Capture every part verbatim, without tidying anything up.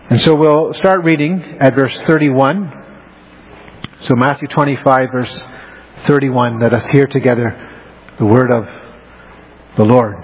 And so we'll start reading at verse thirty-one. So Matthew twenty-five, verse thirty-one. Let us hear together the word of the Lord.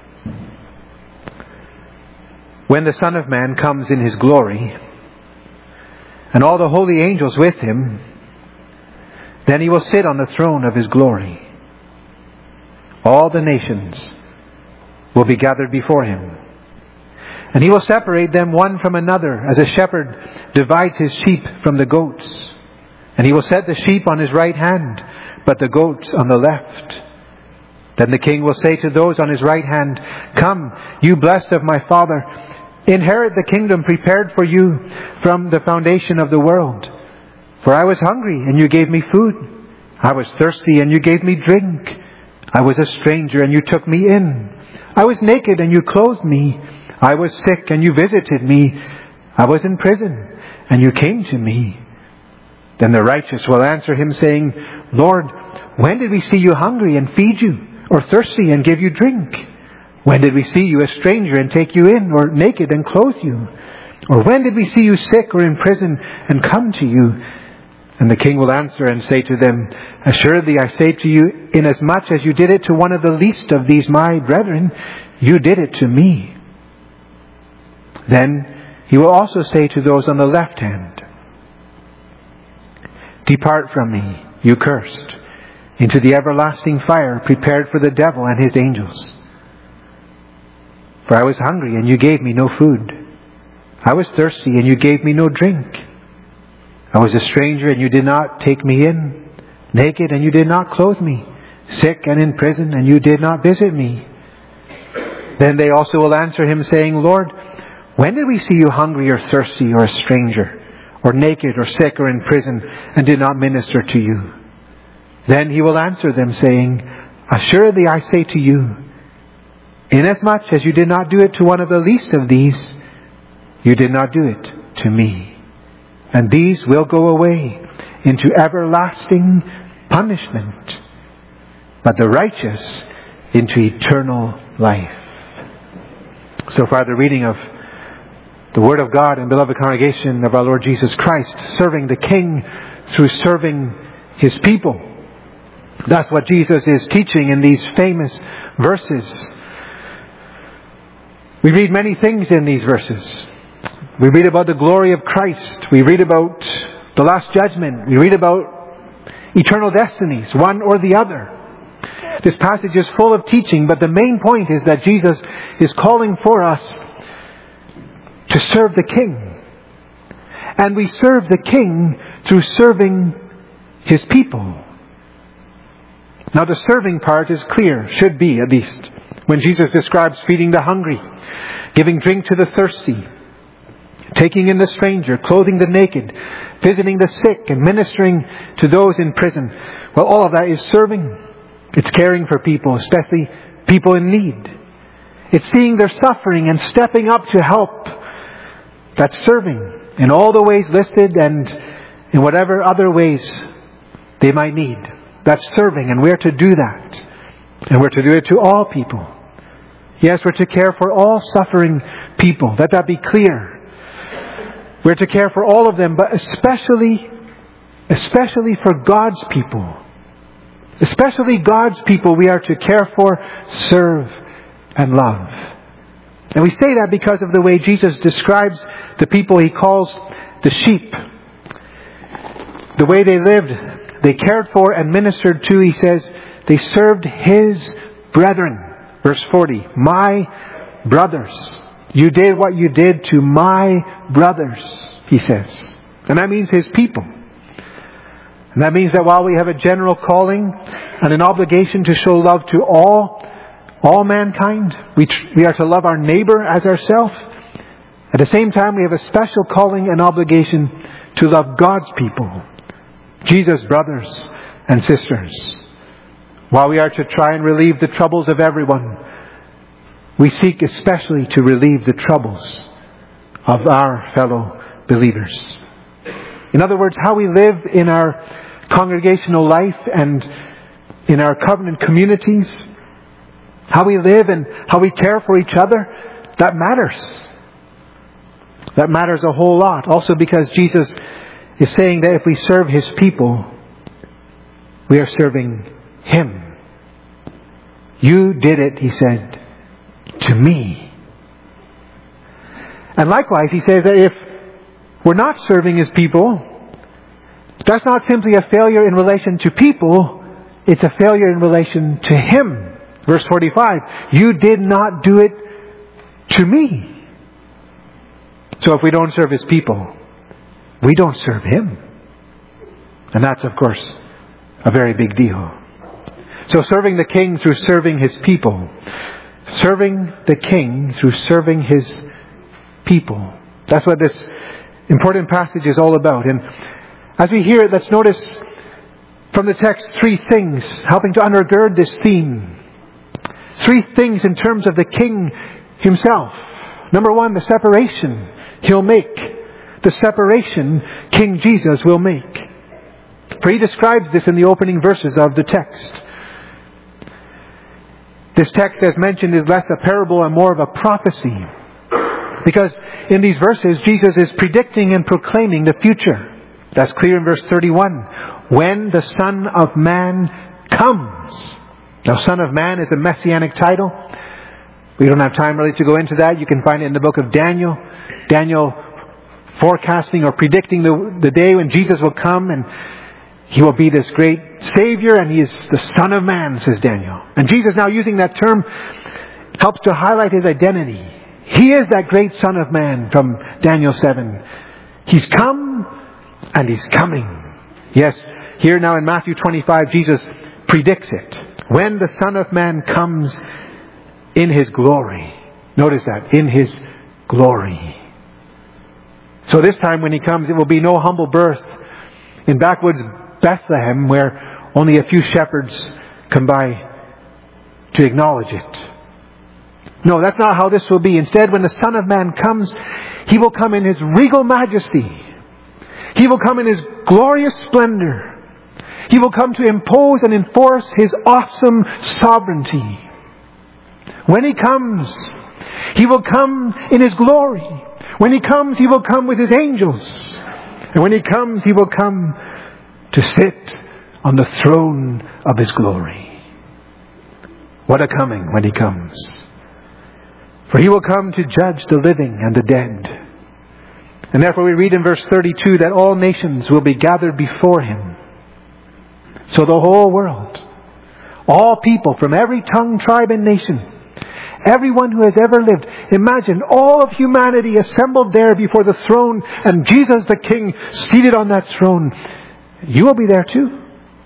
When the Son of Man comes in His glory, and all the holy angels with Him, then He will sit on the throne of His glory. All the nations will be gathered before Him. And He will separate them one from another, as a shepherd divides his sheep from the goats. And He will set the sheep on His right hand, but the goats on the left. Then the King will say to those on His right hand, "Come, you blessed of my Father, inherit the kingdom prepared for you from the foundation of the world. For I was hungry, and you gave me food. I was thirsty, and you gave me drink. I was a stranger, and you took me in. I was naked, and you clothed me. I was sick, and you visited me. I was in prison, and you came to me." Then the righteous will answer Him, saying, "Lord, when did we see you hungry and feed you, or thirsty and give you drink? When did we see you a stranger and take you in, or naked and clothe you? Or when did we see you sick or in prison and come to you?" And the King will answer and say to them, "Assuredly I say to you, inasmuch as you did it to one of the least of these my brethren, you did it to me." Then He will also say to those on the left hand, "Depart from me, you cursed, into the everlasting fire prepared for the devil and his angels. For I was hungry, and you gave me no food. I was thirsty, and you gave me no drink. I was a stranger, and you did not take me in. Naked, and you did not clothe me. Sick and in prison, and you did not visit me." Then they also will answer Him, saying, "Lord, when did we see you hungry or thirsty or a stranger, or naked or sick or in prison, and did not minister to you?" Then He will answer them, saying, "Assuredly I say to you, inasmuch as you did not do it to one of the least of these, you did not do it to me." And these will go away into everlasting punishment, but the righteous into eternal life. So far the reading of the Word of God, and beloved congregation of our Lord Jesus Christ, serving the King through serving His people. That's what Jesus is teaching in these famous verses. We read many things in these verses. We read about the glory of Christ. We read about the Last Judgment. We read about eternal destinies, one or the other. This passage is full of teaching, but the main point is that Jesus is calling for us to serve the King. And we serve the King through serving His people. Now the serving part is clear, should be at least, when Jesus describes feeding the hungry, giving drink to the thirsty, taking in the stranger, clothing the naked, visiting the sick, and ministering to those in prison. Well, all of that is serving. It's caring for people, especially people in need. It's seeing their suffering and stepping up to help. That's serving in all the ways listed and in whatever other ways they might need. That's serving, and we're to do that. And we're to do it to all people. Yes, we're to care for all suffering people. Let that be clear. We're to care for all of them, but especially, especially for God's people. Especially God's people we are to care for, serve, and love. And we say that because of the way Jesus describes the people He calls the sheep. The way they lived, they cared for and ministered to, He says, they served His brethren. Verse forty, "My brothers. You did what you did to my brothers," He says. And that means His people. And that means that while we have a general calling and an obligation to show love to all, all mankind, we, we are to love our neighbor as ourselves. At the same time, we have a special calling and obligation to love God's people, Jesus' brothers and sisters. While we are to try and relieve the troubles of everyone, we seek especially to relieve the troubles of our fellow believers. In other words, how we live in our congregational life and in our covenant communities, how we live and how we care for each other, that matters. That matters a whole lot. Also because Jesus is saying that if we serve His people, we are serving Him. You did it, He said, to me. And likewise, He says that if we're not serving His people, that's not simply a failure in relation to people, it's a failure in relation to Him. Verse forty-five, you did not do it to me. So if we don't serve His people, we don't serve Him. And that's, of course, a very big deal. So serving the King through serving His people. Serving the King through serving His people. That's what this important passage is all about. And as we hear it, let's notice from the text three things helping to undergird this theme. Three things in terms of the King Himself. Number one, the separation He'll make. The separation King Jesus will make. For He describes this in the opening verses of the text. This text, as mentioned, is less a parable and more of a prophecy. Because in these verses, Jesus is predicting and proclaiming the future. That's clear in verse thirty-one. When the Son of Man comes. Now, Son of Man is a messianic title. We don't have time really to go into that. You can find it in the book of Daniel. Daniel forecasting or predicting the, the day when Jesus will come and He will be this great Savior and He is the Son of Man, says Daniel. And Jesus, now using that term, helps to highlight His identity. He is that great Son of Man from Daniel seven. He's come and He's coming. Yes, here now in Matthew twenty-five, Jesus predicts it. When the Son of Man comes in His glory. Notice that, in His glory. So this time when He comes, it will be no humble birth in backwoods Bethlehem where only a few shepherds come by to acknowledge it. No, that's not how this will be. Instead, when the Son of Man comes, He will come in His regal majesty. He will come in His glorious splendor. He will come to impose and enforce His awesome sovereignty. When He comes, He will come in His glory. When He comes, He will come with His angels. And when He comes, He will come to sit on the throne of His glory. What a coming when He comes. For He will come to judge the living and the dead. And therefore we read in verse thirty-two that all nations will be gathered before Him. So the whole world, all people from every tongue, tribe and nation, everyone who has ever lived, imagine all of humanity assembled there before the throne and Jesus the King seated on that throne. You will be there too.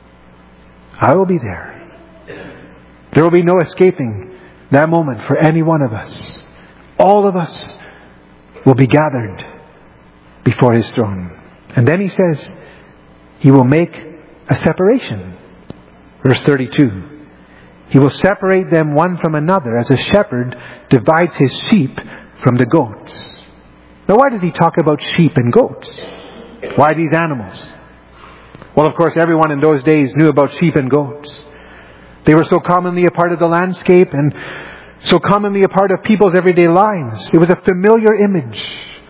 I will be there. There will be no escaping that moment for any one of us. All of us will be gathered before His throne. And then He says, He will make a separation. Verse thirty-two. He will separate them one from another as a shepherd divides his sheep from the goats. Now why does He talk about sheep and goats? Why these animals? Well, of course, everyone in those days knew about sheep and goats. They were so commonly a part of the landscape and so commonly a part of people's everyday lives. It was a familiar image.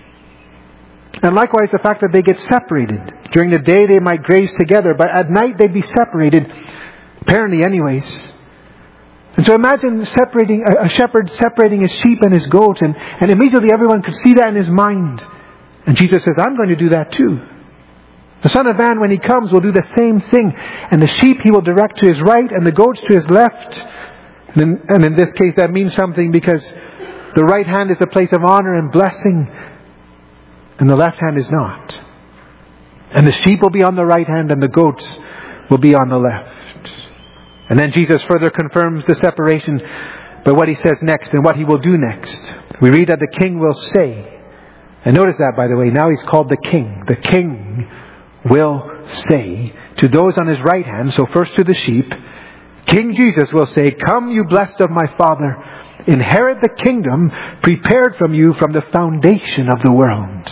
And likewise, the fact that they get separated. During the day they might graze together, but at night they'd be separated. Apparently anyways. And so imagine separating a shepherd separating his sheep and his goats, and, and immediately everyone could see that in his mind. And Jesus says, I'm going to do that too. The Son of Man, when He comes, will do the same thing. And the sheep He will direct to His right and the goats to His left. And in, and in this case that means something because the right hand is a place of honor and blessing and the left hand is not. And the sheep will be on the right hand and the goats will be on the left. And then Jesus further confirms the separation by what He says next and what He will do next. We read that the King will say, and notice that, by the way, now He's called the King. The King will say to those on His right hand, so first to the sheep, King Jesus will say, come you blessed of my Father, inherit the kingdom prepared from you from the foundation of the world.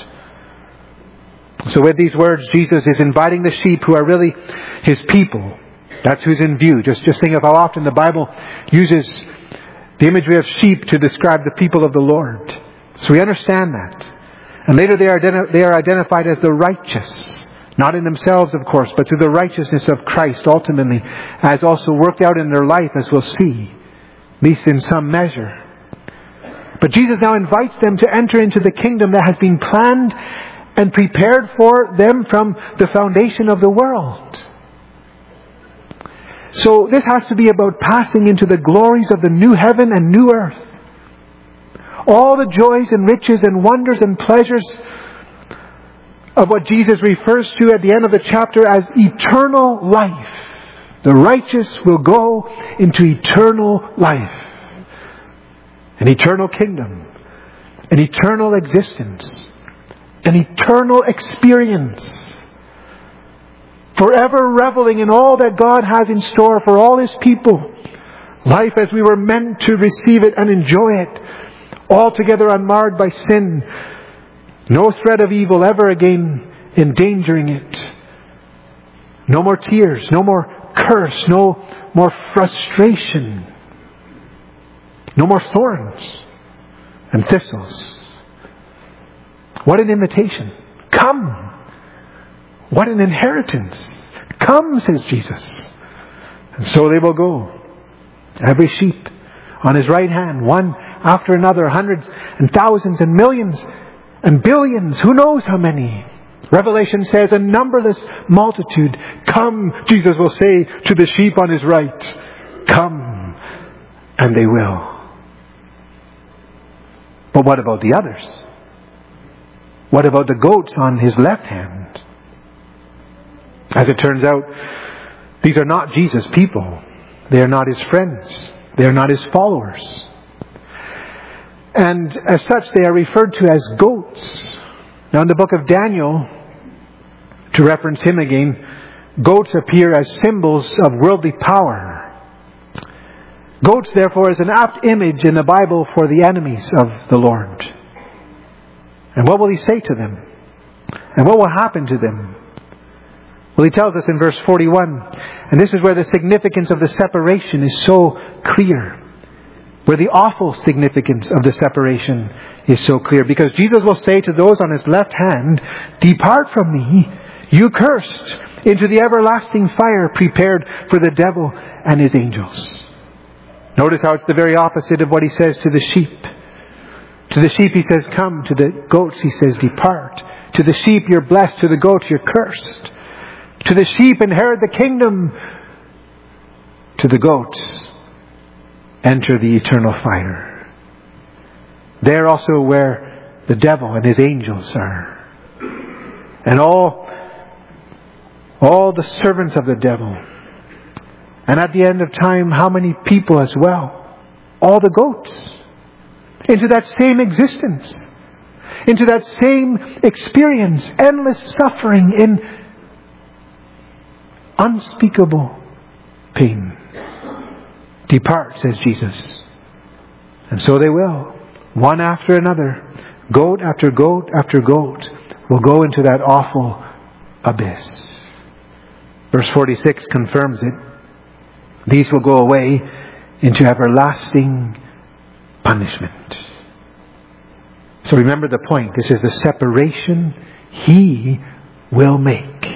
So with these words, Jesus is inviting the sheep who are really His people. That's who's in view. Just, just think of how often the Bible uses the imagery of sheep to describe the people of the Lord. So we understand that. And later they are, identi- they are identified as the righteous. Not in themselves, of course, but through the righteousness of Christ ultimately, as also worked out in their life, as we'll see, at least in some measure. But Jesus now invites them to enter into the kingdom that has been planned and prepared for them from the foundation of the world. So this has to be about passing into the glories of the new heaven and new earth. All the joys and riches and wonders and pleasures of what Jesus refers to at the end of the chapter as eternal life. The righteous will go into eternal life. An eternal kingdom. An eternal existence. An eternal experience. Forever reveling in all that God has in store for all His people. Life as we were meant to receive it and enjoy it. Altogether unmarred by sin. No threat of evil ever again endangering it. No more tears. No more curse. No more frustration. No more thorns and thistles. What an invitation. Come. What an inheritance. Come, says Jesus. And so they will go. Every sheep on His right hand, one after another, hundreds and thousands and millions and billions, who knows how many. Revelation says a numberless multitude. Come, Jesus will say to the sheep on His right. Come, and they will. But what about the others? What about the goats on His left hand? As it turns out, these are not Jesus' people. They are not His friends. They are not His followers. And as such, they are referred to as goats. Now in the book of Daniel, to reference him again, goats appear as symbols of worldly power. Goats, therefore, is an apt image in the Bible for the enemies of the Lord. And what will He say to them? And what will happen to them? Well, He tells us in verse forty-one, and this is where the significance of the separation is so clear. Where the awful significance of the separation is so clear. Because Jesus will say to those on His left hand, "Depart from me, you cursed, into the everlasting fire prepared for the devil and his angels." Notice how it's the very opposite of what He says to the sheep. To the sheep He says, "Come." To the goats He says, "Depart." To the sheep, you're blessed. To the goats, you're cursed. To the sheep, inherit the kingdom. To the goats, enter the eternal fire. There also where the devil and his angels are. And all, all the servants of the devil. And at the end of time, how many people as well? All the goats. Into that same existence. Into that same experience. Endless suffering in unspeakable pain. "Depart," says Jesus. And so they will. One after another. Goat after goat after goat will go into that awful abyss. Verse forty-six confirms it. These will go away into everlasting punishment. So remember the point. This is the separation He will make.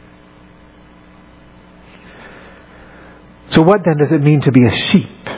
So what then does it mean to be a sheep?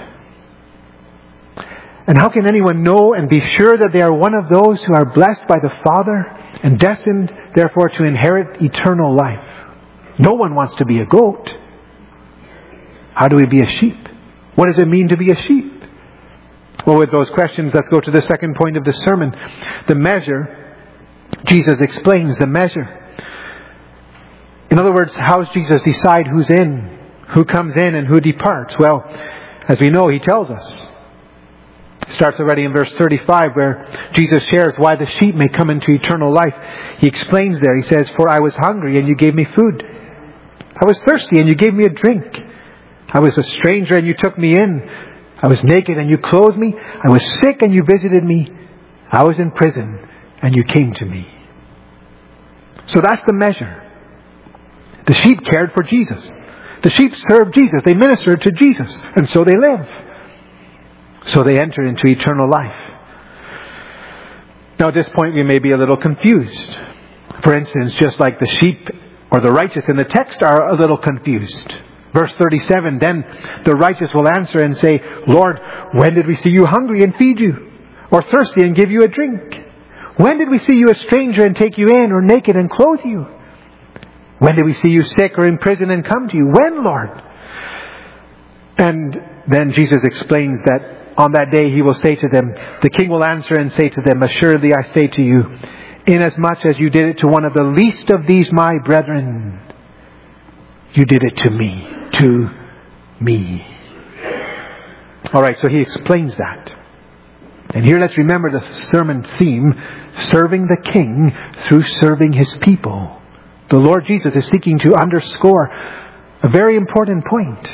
And how can anyone know and be sure that they are one of those who are blessed by the Father and destined, therefore, to inherit eternal life? No one wants to be a goat. How do we be a sheep? What does it mean to be a sheep? Well, with those questions, let's go to the second point of the sermon. The measure. Jesus explains the measure. In other words, how does Jesus decide who's in, who comes in, and who departs? Well, as we know, He tells us. It starts already in verse thirty-five, where Jesus shares why the sheep may come into eternal life. He explains there. He says, "For I was hungry, and you gave me food. I was thirsty, and you gave me a drink. I was a stranger, and you took me in. I was naked, and you clothed me. I was sick, and you visited me. I was in prison, and you came to me." So that's the measure. The sheep cared for Jesus. The sheep served Jesus. They ministered to Jesus. And so they live. So they enter into eternal life. Now at this point we may be a little confused. For instance, just like the sheep or the righteous in the text are a little confused. Verse thirty-seven, then the righteous will answer and say, Lord, when did we see you hungry and feed you? Or thirsty and give you a drink? When did we see you a stranger and take you in, or naked and clothe you? When did we see you sick or in prison and come to you? When, Lord? And then Jesus explains that on that day He will say to them, the King will answer and say to them, assuredly I say to you, inasmuch as you did it to one of the least of these my brethren, you did it to me, to me. Alright, so He explains that. And here let's remember the sermon theme, serving the King through serving His people. The Lord Jesus is seeking to underscore a very important point.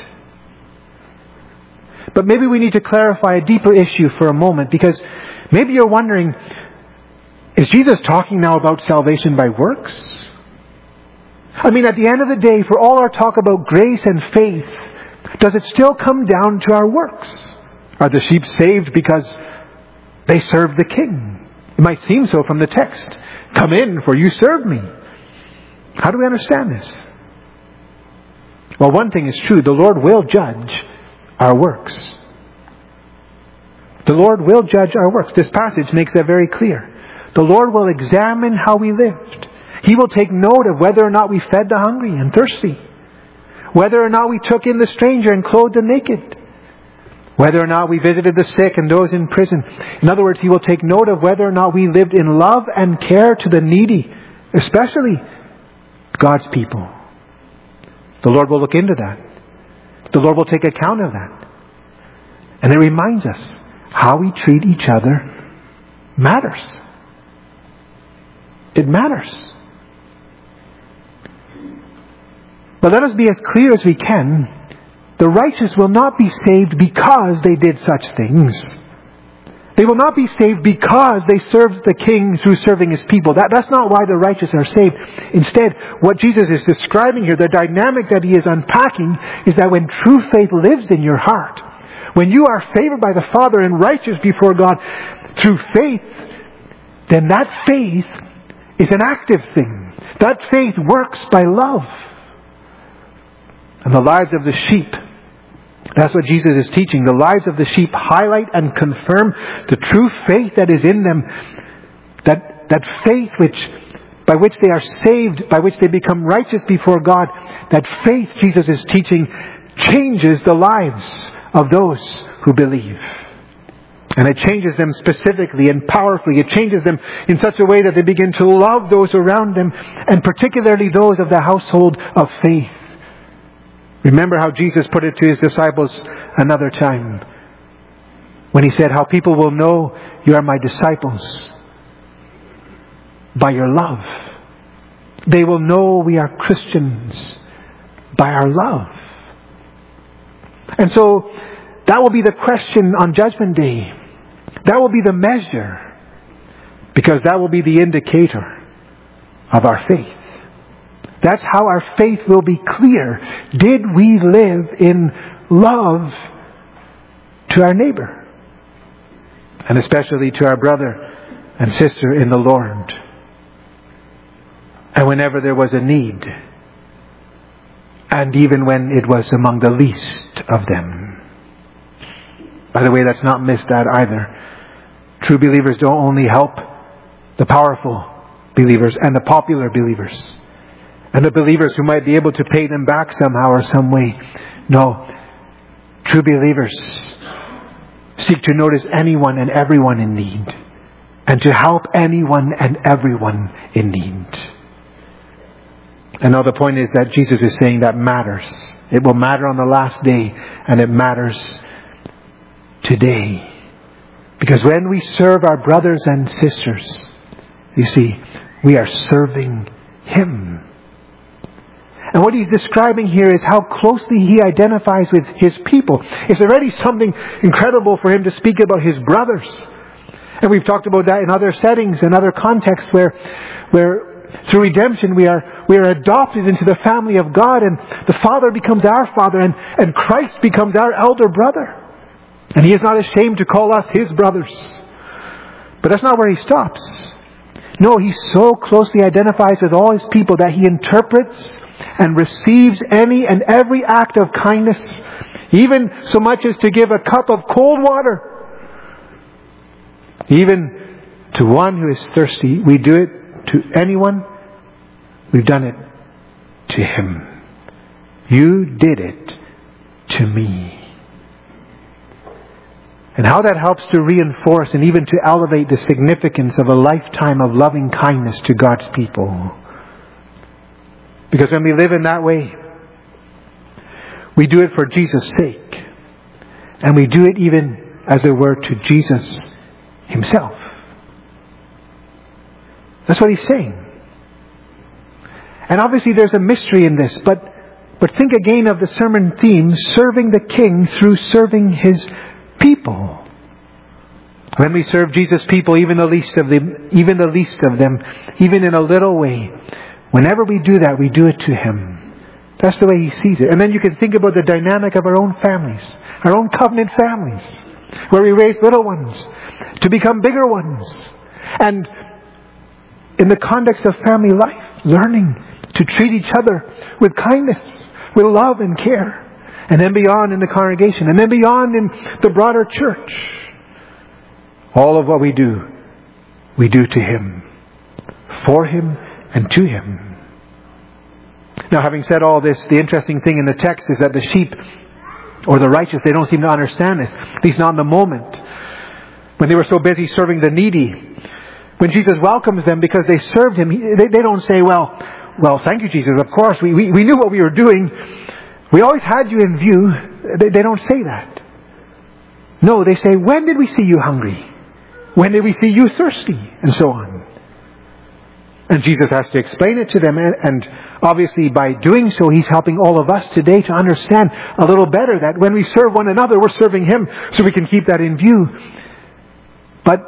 But maybe we need to clarify a deeper issue for a moment, because maybe you're wondering, is Jesus talking now about salvation by works? I mean, at the end of the day, for all our talk about grace and faith, does it still come down to our works? Are the sheep saved because they served the King? It might seem so from the text. Come in, for you served me. How do we understand this? Well, one thing is true. The Lord will judge our works. The Lord will judge our works. This passage makes that very clear. The Lord will examine how we lived. He will take note of whether or not we fed the hungry and thirsty, whether or not we took in the stranger and clothed the naked, whether or not we visited the sick and those in prison. In other words, He will take note of whether or not we lived in love and care to the needy, especially God's people. The Lord will look into that. The Lord will take account of that. And it reminds us how we treat each other matters. It matters. But let us be as clear as we can. The righteous will not be saved because they did such things. They will not be saved because they served the King through serving His people. That, that's not why the righteous are saved. Instead, what Jesus is describing here, the dynamic that He is unpacking, is that when true faith lives in your heart, when you are favored by the Father and righteous before God through faith, then that faith is an active thing. That faith works by love. And the lives of the sheep, that's what Jesus is teaching. The lives of the sheep highlight and confirm the true faith that is in them. That, that faith which, by which they are saved, by which they become righteous before God. That faith, Jesus is teaching, changes the lives of those who believe. And it changes them specifically and powerfully. It changes them in such a way that they begin to love those around them, and particularly those of the household of faith. Remember how Jesus put it to His disciples another time, when He said, how people will know you are my disciples by your love. They will know we are Christians by our love. And so that will be the question on Judgment Day. That will be the measure, because that will be the indicator of our faith. That's how our faith will be clear. Did we live in love to our neighbor? And especially to our brother and sister in the Lord. And whenever there was a need, and even when it was among the least of them. By the way, let's not miss that either. True believers don't only help the powerful believers and the popular believers and the believers who might be able to pay them back somehow or some way. No. True believers seek to notice anyone and everyone in need, and to help anyone and everyone in need. And now the point is that Jesus is saying that matters. It will matter on the last day, and it matters today. Because when we serve our brothers and sisters, you see, we are serving Him. And what He's describing here is how closely He identifies with His people. It's already something incredible for Him to speak about His brothers. And we've talked about that in other settings and other contexts where, where through redemption we are, we are adopted into the family of God, and the Father becomes our Father, and, and Christ becomes our elder brother. And He is not ashamed to call us His brothers. But that's not where he stops. No, he so closely identifies with all his people that he interprets and receives any and every act of kindness, even so much as to give a cup of cold water. Even to one who is thirsty, we do it to anyone. We've done it to him. You did it to me. And how that helps to reinforce and even to elevate the significance of a lifetime of loving kindness to God's people. Because when we live in that way, we do it for Jesus' sake. And we do it even, as it were, to Jesus himself. That's what he's saying. And obviously there's a mystery in this, but, but think again of the sermon theme, serving the King through serving his people. When we serve Jesus' people, even the least of them, even the least of them, even in a little way, whenever we do that, we do it to him. That's the way he sees it. And then you can think about the dynamic of our own families, our own covenant families, where we raise little ones to become bigger ones. And in the context of family life, learning to treat each other with kindness, with love and care. And then beyond in the congregation. And then beyond in the broader church. All of what we do, we do to him. For him and to him. Now, having said all this, the interesting thing in the text is that the sheep or the righteous, they don't seem to understand this. At least not in the moment. When they were so busy serving the needy. When Jesus welcomes them because they served him, they, they don't say, well, well, thank you, Jesus. Of course, we, we, we knew what we were doing. We always had you in view. They, they don't say that. No, they say, when did we see you hungry? When did we see you thirsty? And so on. And Jesus has to explain it to them. And, and obviously by doing so, he's helping all of us today to understand a little better that when we serve one another, we're serving him, so we can keep that in view. But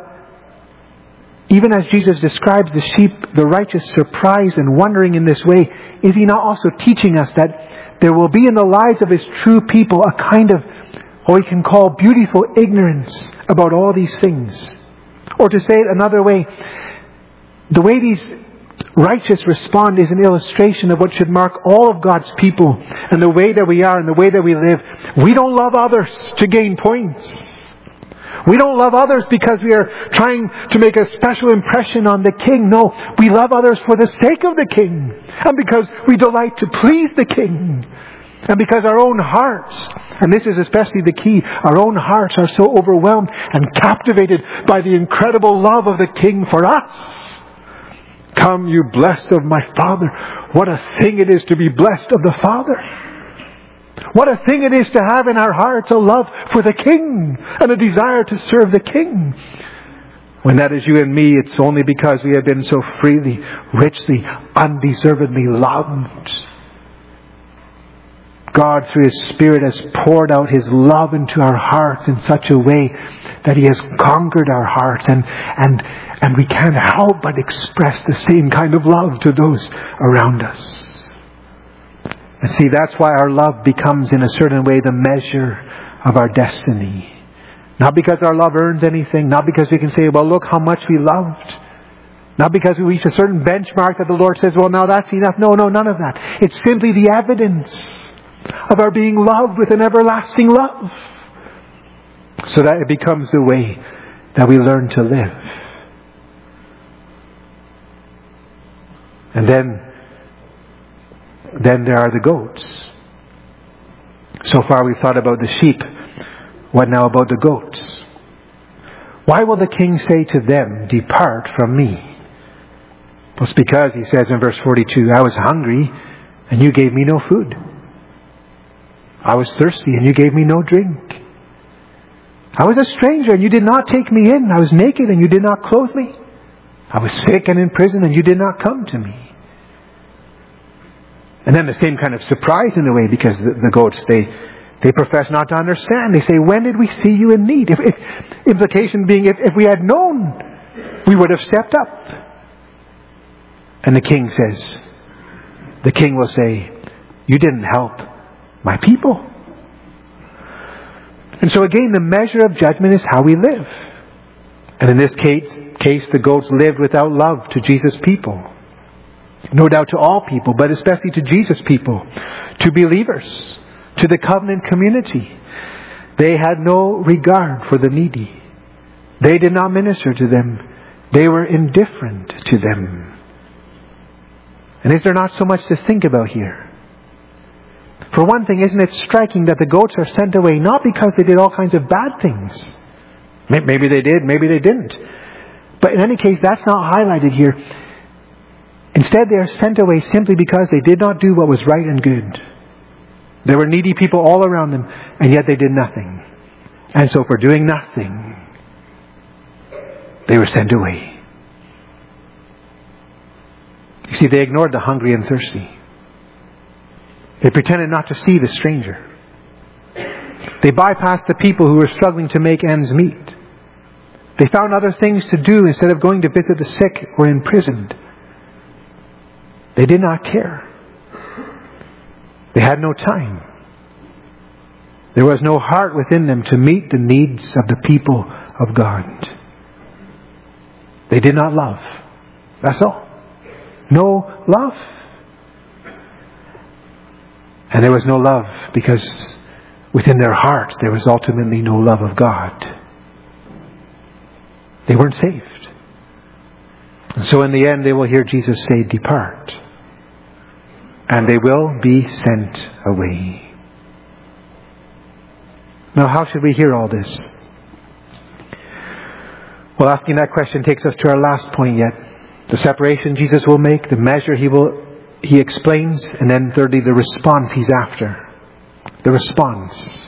even as Jesus describes the sheep, the righteous, surprised and wondering in this way, is he not also teaching us that there will be in the lives of his true people a kind of, what we can call beautiful ignorance about all these things? Or to say it another way, the way these righteous respond is an illustration of what should mark all of God's people and the way that we are and the way that we live. We don't love others to gain points. We don't love others because we are trying to make a special impression on the King. No, we love others for the sake of the King. And because we delight to please the King. And because our own hearts, and this is especially the key, our own hearts are so overwhelmed and captivated by the incredible love of the King for us. Come, you blessed of my Father. What a thing it is to be blessed of the Father. What a thing it is to have in our hearts a love for the King and a desire to serve the King. When that is you and me, it's only because we have been so freely, richly, undeservedly loved. God, through his Spirit, has poured out his love into our hearts in such a way that he has conquered our hearts, and, and, and we can't help but express the same kind of love to those around us. And see, that's why our love becomes in a certain way the measure of our destiny. Not because our love earns anything, not because we can say, well, look how much we loved. Not because we reach a certain benchmark that the Lord says, well, now that's enough. No, no, none of that. It's simply the evidence of our being loved with an everlasting love. So that it becomes the way that we learn to live. And then Then there are the goats. So far we've thought about the sheep. What now about the goats? Why will the King say to them, depart from me? Well, it's because, he says in verse forty-two, I was hungry and you gave me no food. I was thirsty and you gave me no drink. I was a stranger and you did not take me in. I was naked and you did not clothe me. I was sick and in prison and you did not come to me. And then the same kind of surprise in a way, because the, the goats, they they profess not to understand. They say, when did we see you in need? If, if implication being, if, if we had known, we would have stepped up. And the king says, the king will say, you didn't help my people. And so again, the measure of judgment is how we live. And in this case, case, the goats lived without love to Jesus' people. No doubt to all people, but especially to Jesus' people, to believers, to the covenant community. They had no regard for the needy. They did not minister to them. They were indifferent to them. And is there not so much to think about here? For one thing, isn't it striking that the goats are sent away not because they did all kinds of bad things? Maybe they did, maybe they didn't. But in any case, that's not highlighted here. Instead, they are sent away simply because they did not do what was right and good. There were needy people all around them, and yet they did nothing. And so for doing nothing, they were sent away. You see, they ignored the hungry and thirsty. They pretended not to see the stranger. They bypassed the people who were struggling to make ends meet. They found other things to do instead of going to visit the sick or imprisoned. They did not care. They had no time. There was no heart within them to meet the needs of the people of God. They did not love. That's all. No love. And there was no love because within their hearts there was ultimately no love of God. They weren't saved. And so in the end they will hear Jesus say, "Depart." And they will be sent away. Now, how should we hear all this? Well, asking that question takes us to our last point yet. The separation Jesus will make, the measure he will he explains, and then thirdly, the response he's after. The response.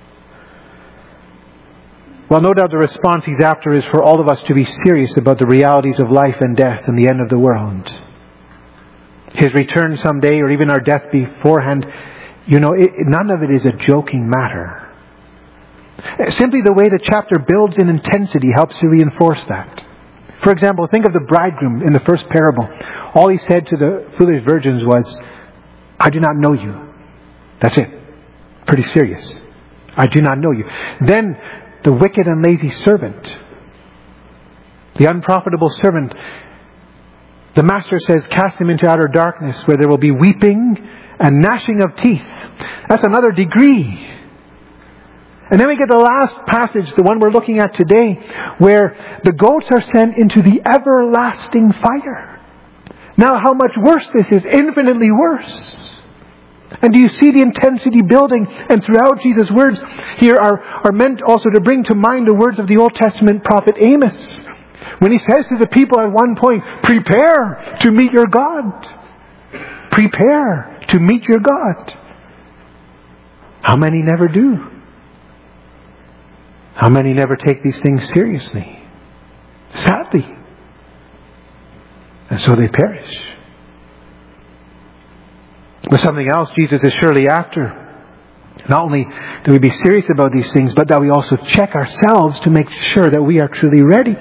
Well, no doubt the response he's after is for all of us to be serious about the realities of life and death and the end of the world. His return someday, or even our death beforehand, you know, it, none of it is a joking matter. Simply the way the chapter builds in intensity helps to reinforce that. For example, think of the bridegroom in the first parable. All he said to the foolish virgins was, "I do not know you." That's it. Pretty serious. "I do not know you." Then the wicked and lazy servant, the unprofitable servant, the master says, "Cast him into outer darkness where there will be weeping and gnashing of teeth." That's another degree. And then we get the last passage, the one we're looking at today, where the goats are sent into the everlasting fire. Now how much worse this is, infinitely worse. And do you see the intensity building? And throughout Jesus' words here are, are meant also to bring to mind the words of the Old Testament prophet Amos. When he says to the people at one point, "Prepare to meet your God." Prepare to meet your God. How many never do? How many never take these things seriously? Sadly. And so they perish. But something else Jesus is surely after. Not only that we be serious about these things, but that we also check ourselves to make sure that we are truly ready.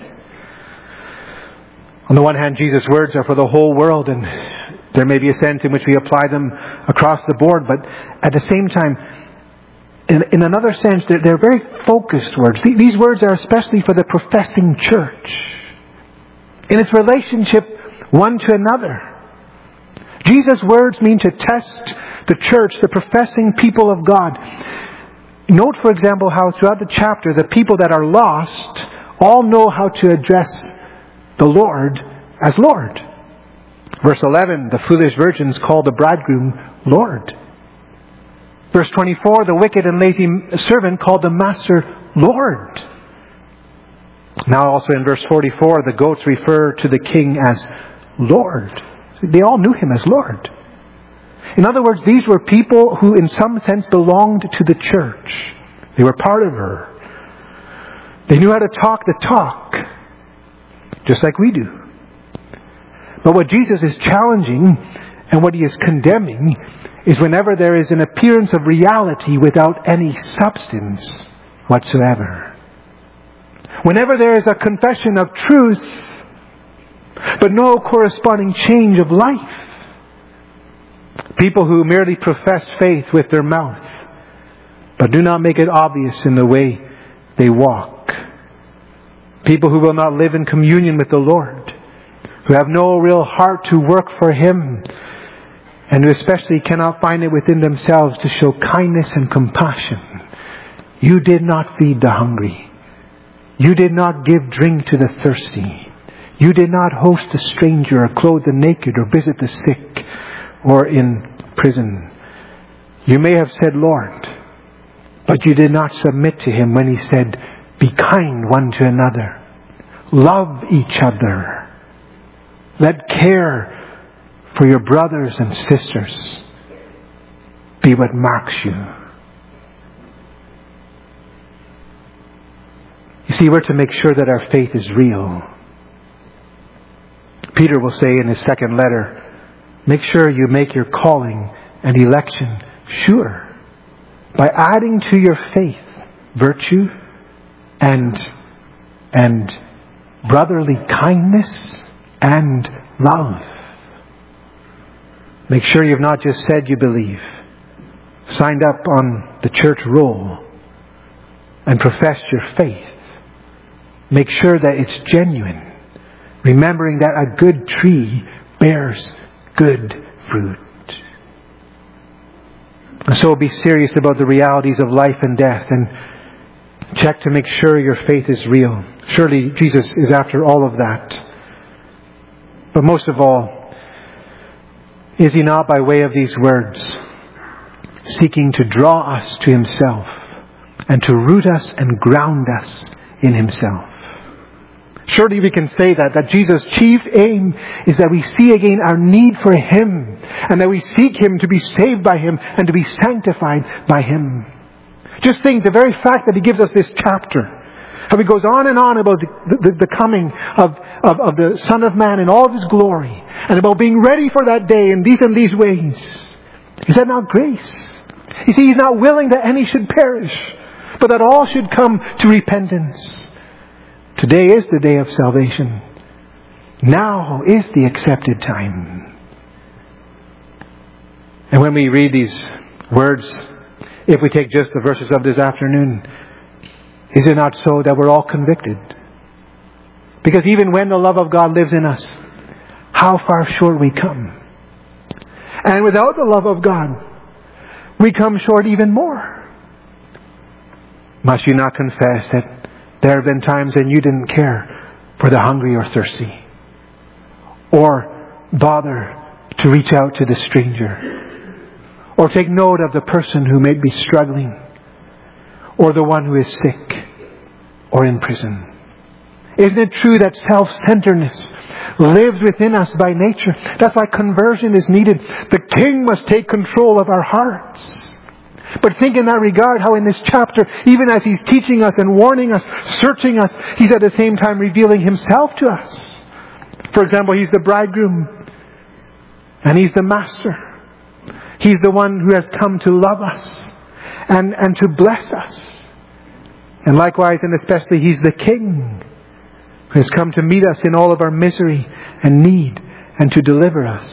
On the one hand, Jesus' words are for the whole world, and there may be a sense in which we apply them across the board, but at the same time, in, in another sense, they're, they're very focused words. These words are especially for the professing church in its relationship one to another. Jesus' words mean to test the church, the professing people of God. Note, for example, how throughout the chapter, the people that are lost all know how to address the Lord as Lord. Verse eleven, the foolish virgins call the bridegroom Lord. Verse twenty-four, the wicked and lazy servant called the master Lord. Now also in verse forty-four, the goats refer to the king as Lord. They all knew him as Lord. In other words, these were people who in some sense belonged to the church. They were part of her. They knew how to talk the talk, just like we do. But what Jesus is challenging and what he is condemning is whenever there is an appearance of reality without any substance whatsoever. Whenever there is a confession of truth, but no corresponding change of life. People who merely profess faith with their mouth, but do not make it obvious in the way they walk. People who will not live in communion with the Lord, who have no real heart to work for Him, and who especially cannot find it within themselves to show kindness and compassion. You did not feed the hungry. You did not give drink to the thirsty. You did not host the stranger or clothe the naked or visit the sick or in prison. You may have said, Lord, but you did not submit to Him when He said, be kind one to another. Love each other. Let care for your brothers and sisters be what marks you. You see, we're to make sure that our faith is real. Peter will say in his second letter, make sure you make your calling and election sure by adding to your faith virtue and and brotherly kindness and love. Make sure you've not just said you believe, signed up on the church roll, and professed your faith. Make sure that it's genuine, remembering that a good tree bears good fruit. And so be serious about the realities of life and death, and check to make sure your faith is real. Surely Jesus is after all of that. But most of all, is He not, by way of these words, seeking to draw us to Himself and to root us and ground us in Himself? Surely we can say that, that Jesus' chief aim is that we see again our need for Him, and that we seek Him to be saved by Him and to be sanctified by Him. Just think, the very fact that He gives us this chapter, how He goes on and on about the, the, the coming of, of, of the Son of Man in all of His glory, and about being ready for that day in these and these ways. Is that not grace? You see, He's not willing that any should perish, but that all should come to repentance. Today is the day of salvation. Now is the accepted time. And when we read these words, if we take just the verses of this afternoon, is it not so that we're all convicted? Because even when the love of God lives in us, how far short we come. And without the love of God, we come short even more. Must you not confess that there have been times when you didn't care for the hungry or thirsty, or bother to reach out to the stranger, or take note of the person who may be struggling, or the one who is sick or in prison? Isn't it true that self-centeredness lives within us by nature? That's why conversion is needed. The King must take control of our hearts. But think in that regard how in this chapter, even as He's teaching us and warning us, searching us, He's at the same time revealing Himself to us. For example, He's the bridegroom and He's the master. He's the one who has come to love us and, and to bless us. And likewise and especially He's the King who has come to meet us in all of our misery and need and to deliver us.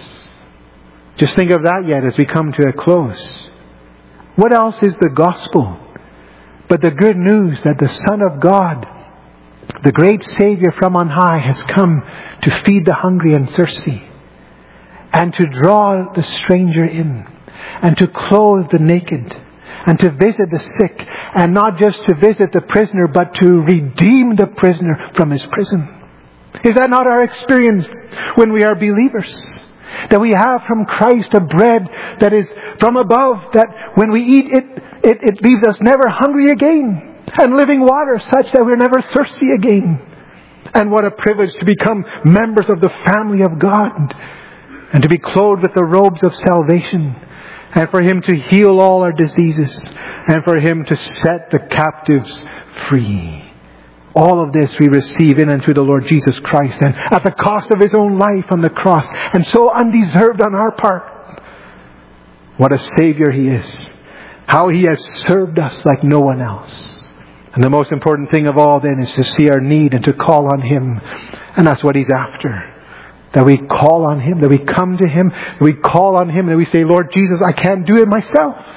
Just think of that yet as we come to a close. What else is the gospel but the good news that the Son of God, the great Savior from on high, has come to feed the hungry and thirsty, and to draw the stranger in, and to clothe the naked, and to visit the sick, and not just to visit the prisoner, but to redeem the prisoner from his prison? Is that not our experience when we are believers? That we have from Christ a bread that is from above, that when we eat it, it, it leaves us never hungry again, and living water such that we're never thirsty again. And what a privilege to become members of the family of God, and to be clothed with the robes of salvation, and for Him to heal all our diseases, and for Him to set the captives free. All of this we receive in and through the Lord Jesus Christ, and at the cost of His own life on the cross, and so undeserved on our part. What a Savior He is. How He has served us like no one else. And the most important thing of all then is to see our need and to call on Him. And that's what He's after. That we call on Him, that we come to Him, that we call on Him, and we say, Lord Jesus, I can't do it myself.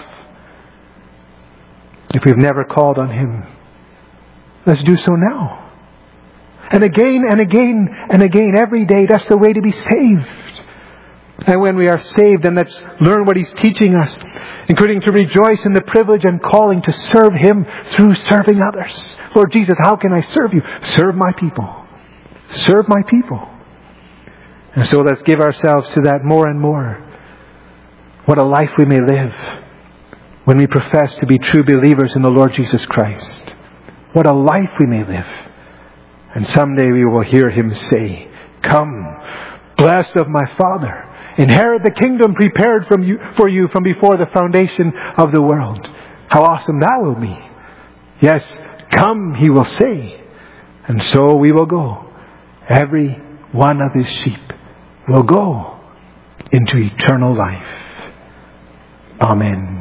If we've never called on Him, let's do so now. And again and again and again, every day, that's the way to be saved. And when we are saved, then let's learn what He's teaching us, including to rejoice in the privilege and calling to serve Him through serving others. Lord Jesus, how can I serve You? Serve my people. Serve my people. And so let's give ourselves to that more and more. What a life we may live when we profess to be true believers in the Lord Jesus Christ. What a life we may live. And someday we will hear Him say, "Come, blessed of my Father, inherit the kingdom prepared from you, for you from before the foundation of the world." How awesome that will be. Yes, come, He will say. And so we will go. Every one of His sheep will go into eternal life. Amen.